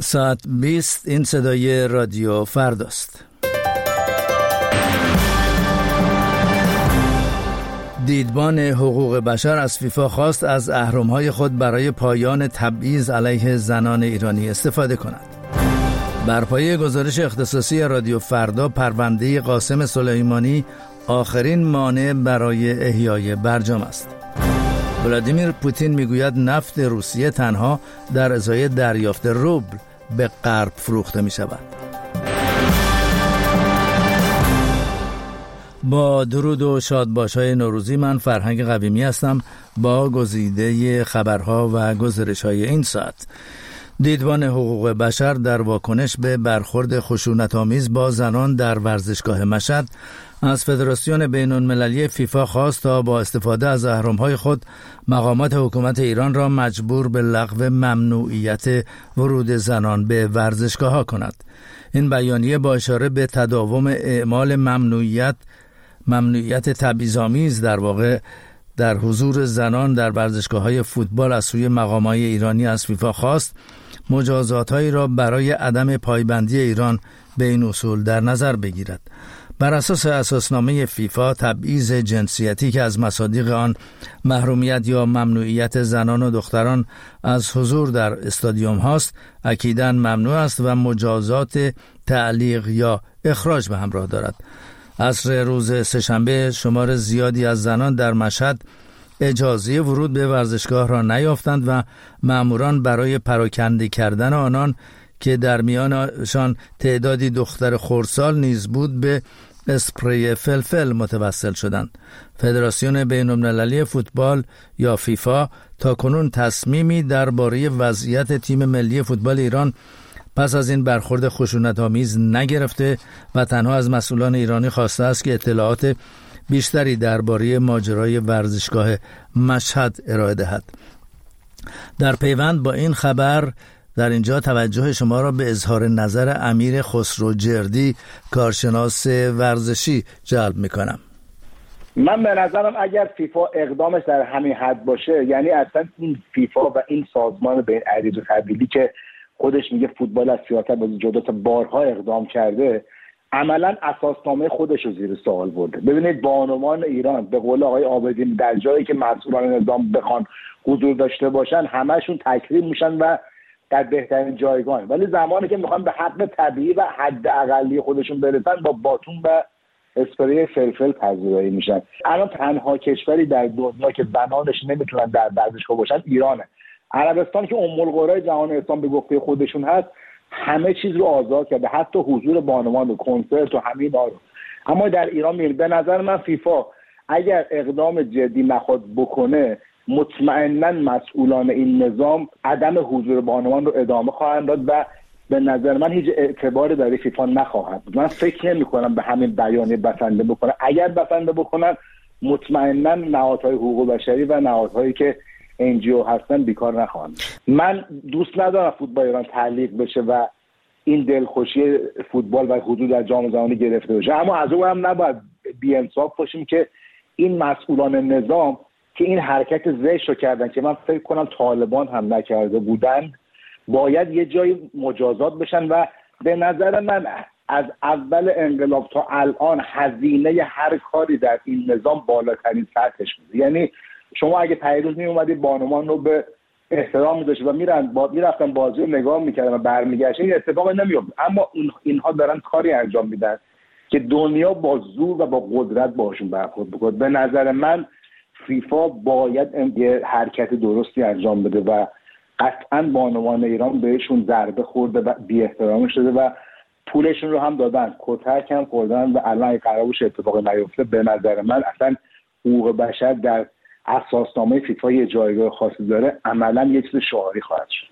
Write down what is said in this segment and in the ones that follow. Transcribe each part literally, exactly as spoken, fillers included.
ساعت بیست این صدای رادیو فرداست. دیدبان حقوق بشر از فیفا خواست از اهرم‌های خود برای پایان تبعیض علیه زنان ایرانی استفاده کند. بر پایه گزارش اختصاصی رادیو فردا، پرونده قاسم سلیمانی آخرین مانع برای احیای برجام است. ولادیمیر پوتین میگوید نفت روسیه تنها در ازای دریافت روبل به غرب فروخته می شود. با درود و شادباش‌های نوروزی، من فرهنگ قویمی هستم با گزیده خبرها و گزارش‌های این ساعت. دیدبان حقوق بشر در واکنش به برخورد خشونت‌آمیز با زنان در ورزشگاه مشهد از فدراسیون بین‌المللی فیفا خواست تا با استفاده از اهرم‌های خود مقامات حکومت ایران را مجبور به لغو ممنوعیت ورود زنان به ورزشگاه‌ها کند. این بیانیه با اشاره به تداوم اعمال ممنوعیت ممنوعیت تبعیض‌آمیز در واقع در حضور زنان در ورزشگاه‌های فوتبال از سوی مقامات ایرانی از فیفا خواست مجازات‌هایی را برای عدم پایبندی ایران به این اصول در نظر بگیرد. بر اساس اساسنامه فیفا، تبعیض جنسیتی که از مصادیق آن محرومیت یا ممنوعیت زنان و دختران از حضور در استادیوم هاست، اکیداً ممنوع است و مجازات تعلیق یا اخراج به همراه دارد. عصر روز سه‌شنبه شمار زیادی از زنان در مشهد اجازه ورود به ورزشگاه را نیافتند و ماموران برای پراکنده کردن آنان که در میانشان تعدادی دختر خردسال نیز بود به اسپری فلفل متوسل شدند. فدراسیون بین‌المللی فوتبال یا فیفا تا کنون تصمیمی درباره وضعیت تیم ملی فوتبال ایران پس از این برخورد خشونت‌آمیز نگرفته و تنها از مسئولان ایرانی خواسته است که اطلاعات بیشتری درباره ماجرای ورزشگاه مشهد ارائه دهد. در پیوند با این خبر در اینجا توجه شما را به اظهار نظر امیر خسروجردی، کارشناس ورزشی جلب می‌کنم. من به نظرم اگر فیفا اقدامش در همین حد باشه، یعنی اصلا این فیفا و این سازمان بین عریض و تبدیلی که خودش میگه فوتبال از سیاست بازی جداست، بارها اقدام کرده، عملا اساسنامه خودش رو زیر سوال برده. ببینید بانوان ایران به قول آقای عابدین در جایی که مسئولان نظام بخوان حضور داشته باشن همشون تکریم میشن و در بهترین جایگاه، ولی زمانی که میخوان به حق طبیعی و حد اقلی خودشون برسن با باتون و اسپری فلفل پذیرایی میشن. الان تنها کشوری در دنیا که زنانش نمیتونن در ورزشگاه باشن ایرانه. عربستان که ام القرى جهان اسلام به گفته خودشون هست همه چیز رو آزاد کرده، حتی حضور بانوان و کنسرت و همین رو. اما در ایران میره. به نظر من فیفا اگر اقدام جدی نخواد بکنه، مطمئناً مسئولان این نظام عدم حضور بانوان رو ادامه خواهند داد و به نظر من هیچ اعتباری برای فیفا نخواهد بود. من فکر نمی کنم به همین بیانیه بسنده بکنن. اگر بسنده بکنن مطمئناً نهادهای حقوق بشری و نهادهایی که ان جی او هستن بیکار نخواهند. من دوست ندارم فوتبال ایران تعلیق بشه و این دلخوشی فوتبال و حضور در جام جهانی گرفته بشه، اما از اون هم نباید بی‌انصاف باشیم که این مسئولان نظام که این حرکت زشت رو کردن که من فکر کنم طالبان هم نکرده بودن، باید یه جای مجازات بشن و به نظر من از اول انقلاب تا الان هزینه هر کاری در این نظام بالاترین سطحش بوده. یعنی شما اگه پیروز می اومدید بانوان رو به احترام می‌ذاشتید و میرن با میرفتن بازی رو نگاه می‌کردن و برمیگشتن، این اتفاق نمی‌افتاد. اما اینها دارن کاری انجام میدن که دنیا با زور و با قدرت باشون برخورد بکنه. به نظر من فیفا باید یه حرکت درستی انجام بده و قطعاً بانوان ایران بهشون ضربه خورده و بی احترامی شده و پولشون رو هم دادن، کتک هم خوردن و الان قرار باشه اتفاقی نیفته. به نظر من اصلا حقوق بشر در اساسنامه فیفا یه جایگاه خاصی داره، عملاً یک چیز شعاری خواهد شد.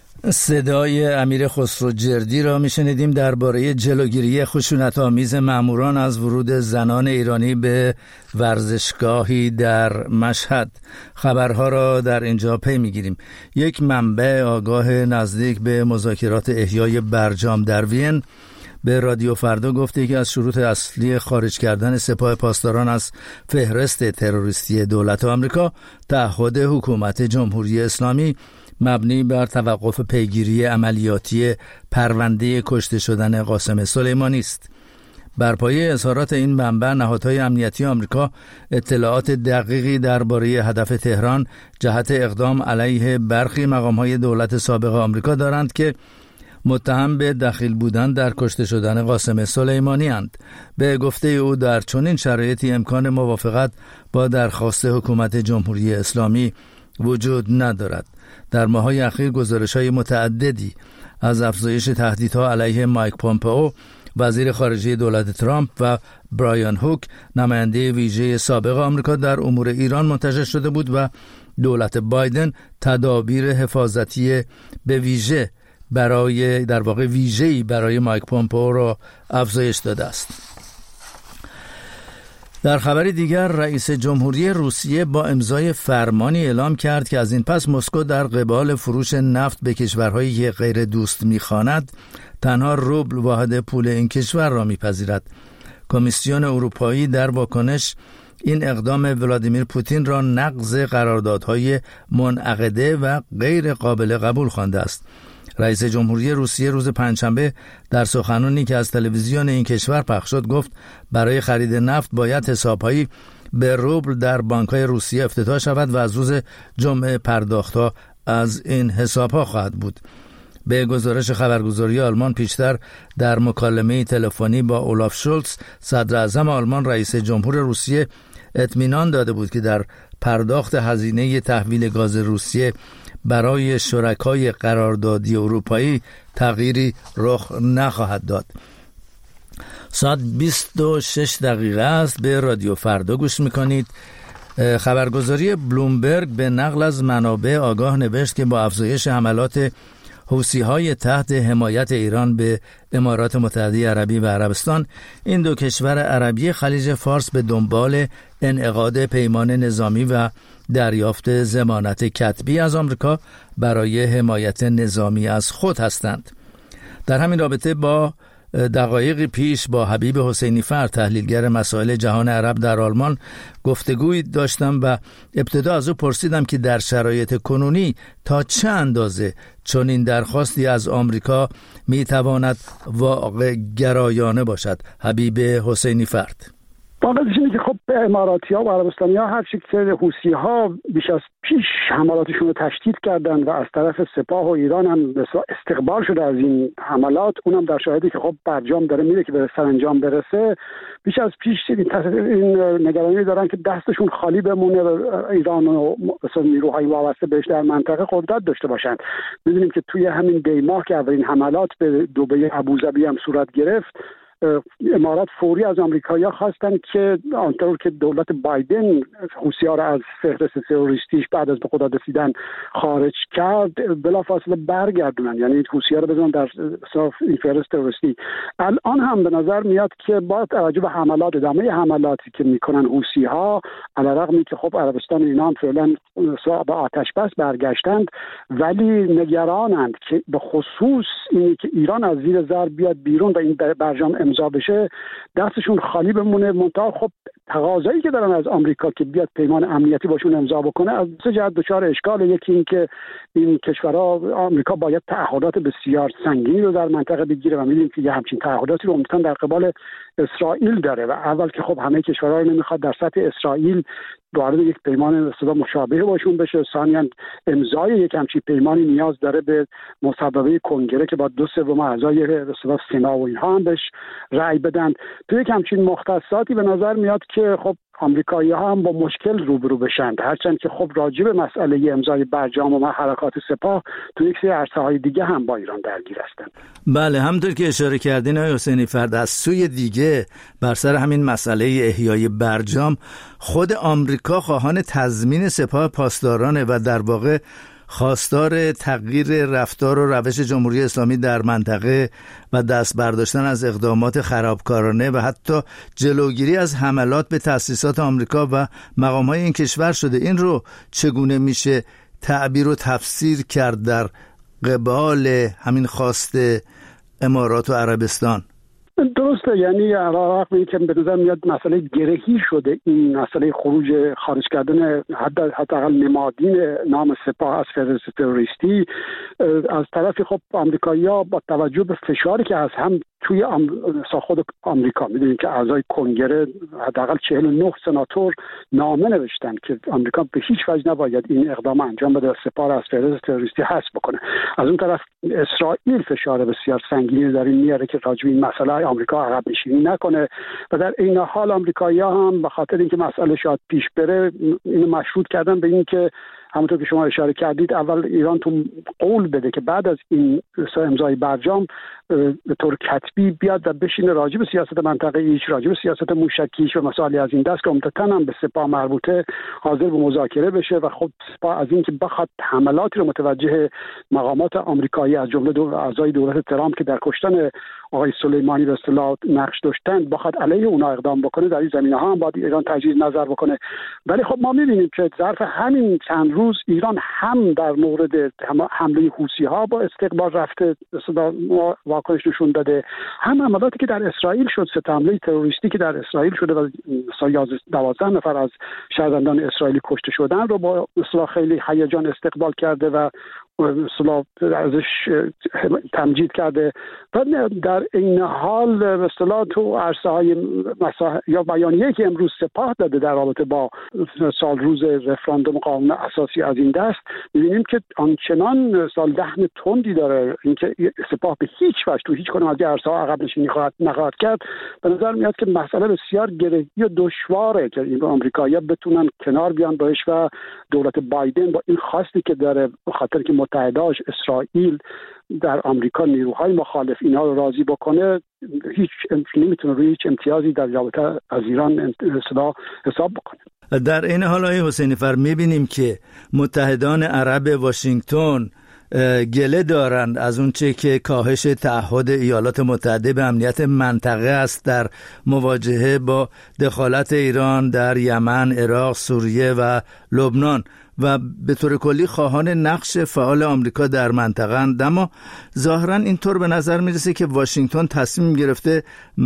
صدای امیر خسروجردی را میشنیدیم درباره جلوگیری خشونت‌آمیز ماموران از ورود زنان ایرانی به ورزشگاهی در مشهد. خبرها را در اینجا پی میگیریم. یک منبع آگاه نزدیک به مذاکرات احیای برجام در وین به رادیو فردا گفته که از شروط اصلی خارج کردن سپاه پاسداران از فهرست تروریستی دولت آمریکا تعهد حکومت جمهوری اسلامی مبنی بر توقف پیگیری عملیاتی پرونده کشته شدن قاسم سلیمانی است. بر پایه اظهارات این منبع، نهادهای امنیتی آمریکا اطلاعات دقیقی درباره هدف تهران جهت اقدام علیه برخی مقام‌های دولت سابق آمریکا دارند که متهم به دخیل بودن در کشته شدن قاسم سلیمانی اند. به گفته او در چنین شرایطی امکان موافقت با درخواست حکومت جمهوری اسلامی وجود ندارد. در ماه‌های اخیر گزارش‌های متعددی از افزایش تهدیدها علیه مایک پومپئو وزیر خارجه دولت ترامپ و برایان هوک نماینده ویژه سابق آمریکا در امور ایران منتشر شده بود و دولت بایدن تدابیر حفاظتی به ویژه برای در واقع ویژه‌ای برای مایک پومپئو را افزایش داده است. در خبری دیگر، رئیس جمهوری روسیه با امضای فرمانی اعلام کرد که از این پس مسکو در قبال فروش نفت به کشورهایی که غیر دوست می‌خواند تنها روبل واحد پول این کشور را می‌پذیرد. کمیسیون اروپایی در واکنش این اقدام ولادیمیر پوتین را نقض قراردادهای منعقده و غیر قابل قبول خوانده است. رئیس جمهوری روسیه روز پنجشنبه در سخنرانی که از تلویزیون این کشور پخش شد گفت برای خرید نفت باید حساب‌هایی به روبل در بانک‌های روسیه افتتاح شود و از روز جمعه پرداخت‌ها از این حساب‌ها خواهد بود. به گزارش خبرگزاری آلمان پیشتر در مکالمه تلفنی با اولاف شولتز صدر اعظم آلمان رئیس جمهور روسیه اطمینان داده بود که در پرداخت هزینه تحویل گاز روسیه برای شرکای قراردادی اروپایی تغییری رخ نخواهد داد. ساعت بیست و شش دقیقه است. به رادیو فردا گوش میکنید. خبرگزاری بلومبرگ به نقل از منابع آگاه نوشت که با افزایش حملات حوثی‌های تحت حمایت ایران به امارات متحده عربی و عربستان، این دو کشور عربی خلیج فارس به دنبال انعقاد پیمان نظامی و دریافت ضمانت کتبی از آمریکا برای حمایت نظامی از خود هستند. در همین رابطه با دقایقی پیش با حبیب حسینی فر، تحلیلگر مسائل جهان عرب در آلمان، گفتگویی داشتم و ابتدا از او پرسیدم که در شرایط کنونی تا چه اندازه چنین درخواستی از آمریکا میتواند واقع گرایانه باشد. حبیب حسینی فرد: واقعا اینه که خب اماراتی‌ها و عربستانی‌ها هر چی که حوثی‌ها بیش از پیش حملاتشون رو تشدید کردن و از طرف سپاه و ایران هم استقبال شده از این حملات، اونم در شاهدی که خب برجام داره میره که به سرانجام برسه، بیش از پیش این نگرانی دارن که دستشون خالی بمونه و ایران و مثلا نیروهای وابسته بهش در منطقه قدرت داشته باشن. می‌دونیم که توی همین دی ماه که اولین حملات به دبی ابوظبی هم صورت گرفت، امارات فوری از آمریکایی‌ها خواستن که آنطور که دولت بایدن حوثی‌ها را از فهرست تروریستیش بعد از به قدرت رسیدن خارج کرد، بلافاصله برگردونن، یعنی حوثی‌ها را بزنن در صف این فهرست تروریستی. الان هم به نظر میاد که با توجه به حملات ادامه حملاتی که میکنن حوثی‌ها، علیرغم که خب عربستان و اینا فعلا به آتش بس برگشتند، ولی نگرانند که به خصوص اینی که ایران از زیر ضرب بیاد بیرون و این برجام امضا بشه دستشون خالی بمونه. منتها خب تقاضایی که دارن از آمریکا که بیاد پیمان امنیتی باشون امضا بکنه از سه جهت دچار اشکال. یکی این که این کشورها، آمریکا باید تعهدات بسیار سنگینی رو در منطقه بگیره و می‌بینیم که یه همچین تعهداتی رو عمدتاً در قبال اسرائیل داره و اول که خب همه کشورها رو نمیخواد در سطح اسرائیل وارد یک پیمان اصطلاح مشابه باشون بشه. ثانیاً امضای یک همچین پیمانی نیاز داره به مصوبه کنگره که با دو سوم اعضای اصطلاح سنا و اینها هم بهش رأی بدن. تو یک همچین مختصاتی به نظر میاد که خب آمریکایی‌ها هم با مشکل روبرو بشن، هرچند که خب راجع به مسئله امضای برجام و حرکات سپاه تو یک سری عرصه‌های دیگه هم با ایران درگیر هستند. بله، همونطور که اشاره کردین آقای حسینی فرد، از سوی دیگه بر سر همین مسئله احیای برجام خود آمریکا خواهان تضمین سپاه پاسدارانه و در واقع خواستار تغییر رفتار و روش جمهوری اسلامی در منطقه و دست برداشتن از اقدامات خرابکارانه و حتی جلوگیری از حملات به تأسیسات آمریکا و مقام‌های این کشور شده. این رو چگونه میشه تعبیر و تفسیر کرد در قبال همین خواست امارات و عربستان؟ درست درسته، یعنی رغم اینکه به نظر میاد مسئله گرهی شده این مسئله خروج خارج کردن حداقل نمادین نام سپاه از فهرست تروریستی، از طرفی خب آمریکایی‌ها با توجه به فشاری که از هم توی خود آمریکا، میدونید که اعضای کنگره حداقل چهل و نه سناتور نامه نوشتن که آمریکا به هیچ وجه نباید این اقدام انجام بده، سپاه از فهرست تروریستی حذف بکنه. از اون طرف اسرائیل فشار بسیار سنگینی در این میاره که راجع به این مسئله آمریکا عقب نشینی نکنه و در این حال آمریکایی‌ها هم به خاطر اینکه مسئله شاید پیش بره اینو مشروط کردن به اینکه همونطور که شما اشاره کردید اول ایران تو قول بده که بعد از این امضای برجام به طور کتبی بیاد و بشینه راجع به سیاست منطقه ایش، راجع به سیاست موشکیش و مسائلی از این دست که عمدتاً هم به سپاه مربوطه حاضر به مذاکره بشه و خب سپاه از این که بخواد حملاتی رو متوجه مقامات آمریکایی از جمله دو اعضای دولت ترامپ که در کشتن آقای سلیمانی به اصطلاح نقش داشتند بخواد علیه اونها اقدام بکنه، در این زمینه‌ها هم باید ایران تجدید نظر بکنه. ولی خب ما می‌بینیم که ظرف همین چند روز ایران هم در مورد حمله حوثی‌ها با استقبال رفته واکنش نشون داده، هم حملاتی که در اسرائیل شد، سه حمله تروریستی که در اسرائیل شده و دوازده نفر از شهروندان اسرائیلی کشته شدن رو با اصطلاح خیلی هیجان استقبال کرده و اصطلاح ازش تمجید کرده و در این حال به اصطلاح تو عرصه های مساح... یا بیانیه‌ای که امروز سپاه داده در رابطه با سال روز رفراندوم قانون اساسی از این دست، می‌بینیم که آنچنان سال دهن تندی داره اینکه سپاه به هیچ وجه تو هیچ کنم از این عرصه ها عقب نشینی خواهد نخواهد کرد. به نظر میاد که مسئله بسیار گرهی و دشواره که این آمریکایی‌ها بتونن کنار بیان باش و دولت بایدن با این خواستی که داره به خاطر که متحداش اسرائیل در آمریکا نیروهای مخالف اینا رو راضی بکنه، هیچ نمیتونه روی هیچ امتیازی در رابطه از ایران حساب بکنه. در این حال آقای حسینی فر میبینیم که متحدان عرب واشنگتن گله دارند از اون چه که کاهش تعهد ایالات متحده به امنیت منطقه است در مواجهه با دخالت ایران در یمن، عراق، سوریه و لبنان و به طور کلی خواهان نقش فعال آمریکا در منطقه اند. اما ظاهراً اینطور به نظر میرسه که واشنگتن تصمیم گرفته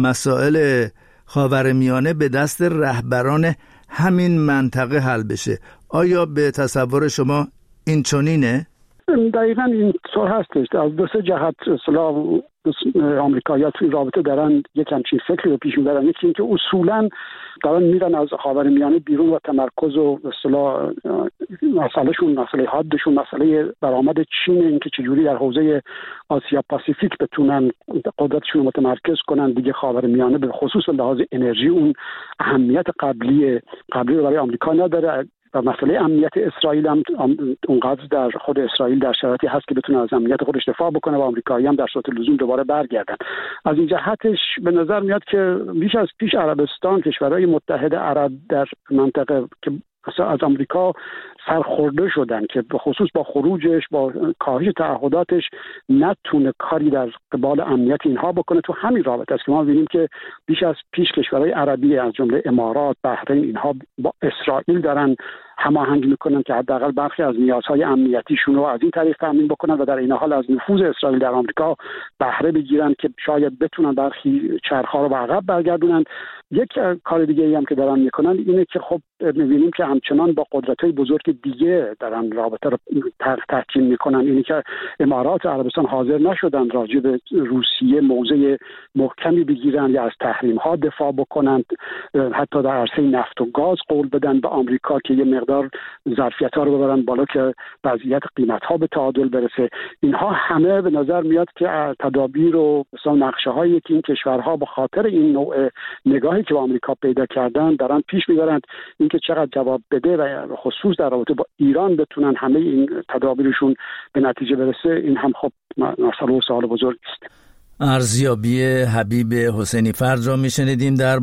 مسائل خاورمیانه به دست رهبران همین منطقه حل بشه. آیا به تصور شما این چنینه؟ دقیقاً این طور هستش. از دو سه جهت اصطلاح آمریکایی‌ها توی رابطه دارن یک همچین فکری رو پیش میبرن. یکی اینکه اصولاً دارن میرن از خاورمیانه بیرون و تمرکز و اصطلاح مسئلهشون، مسئله حادشون، مسئله برآمد چین، اینکه چجوری در حوزه آسیا پاسیفیک بتونن قدرتشون رو متمرکز کنن دیگه خاورمیانه به خصوص لحاظ انرژی اون اهمیت قبلی قبلی رو برای آمریکا نداره و مسئله امنیت اسرائیل هم اونقدر در خود اسرائیل در شرایطی هست که بتونه از امنیت خودش دفاع بکنه و آمریکایی هم در صورت لزوم دوباره برگردن. از این جهتش به نظر میاد که بیش از پیش عربستان، کشورهای متحد عرب در منطقه که از آمریکا سرخورده شدن که به خصوص با خروجش، با کاهش تعهداتش نتونه کاری در قبال امنیت اینها بکنه. تو همین رابطه است که ما می‌بینیم که بیش از پیش کشورهای عربی از جمله امارات، بحرین، اینها با اسرائیل دارن هماهنگ میکنن که حداقل برخی از نیازهای امنیتیشون رو از این طریق تامین بکنن و در این حال از نفوذ اسرائیل در آمریکا بهره بگیرن که شاید بتونن برخی چرخ‌ها رو به عقب برگردونن. یک کار دیگه ای هم که دارن میکنن اینه که خب می‌بینیم که همچنان با قدرت‌های بزرگ دیگه دارن رابطه رو تحکیم میکنن. اینی که امارات و عربستان حاضر نشدن راجع به روسیه موضع محکمی بگیرن یا از تحریم‌ها دفاع بکنن، حتی در عرصه نفت و گاز قول بدن به آمریکا که یه مقدار ظرفیت‌ها رو ببرن بالا که وضعیت قیمت‌ها به تعادل برسه. اینها همه به نظر میاد که تدابیر و نقشه‌هایی که این کشورها به خاطر این نوع نگاهی که با آمریکا پیدا کردن دارن پیش میبرند. اینکه چقدر جواب بده و خصوص در رابطه با ایران بتونن همه این تدابیرشون به نتیجه برسه، این هم خب مسئله و سوال بزرگی است. ارزیابی حبیب حسینی فرد را میشنیدیم در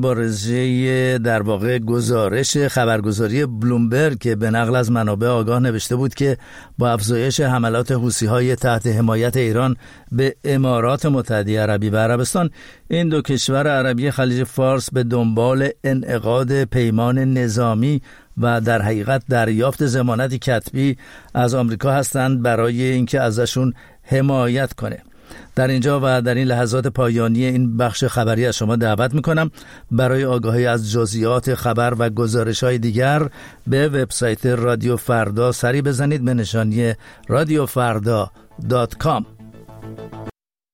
بارزه در واقع گزارش خبرگزاری بلومبرگ که به نقل از منابع آگاه نوشته بود که با افزایش حملات حوثی‌های تحت حمایت ایران به امارات متحده عربی و عربستان، این دو کشور عربی خلیج فارس به دنبال انعقاد پیمان نظامی و در حقیقت دریافت ضمانت کتبی از آمریکا هستند برای اینکه ازشون حمایت کنه. در اینجا و در این لحظات پایانی این بخش خبری از شما دعوت میکنم برای آگاهی از جزئیات خبر و گزارش‌های دیگر به وبسایت رادیو فردا سری بزنید به نشانی رادیو فردا دات کام.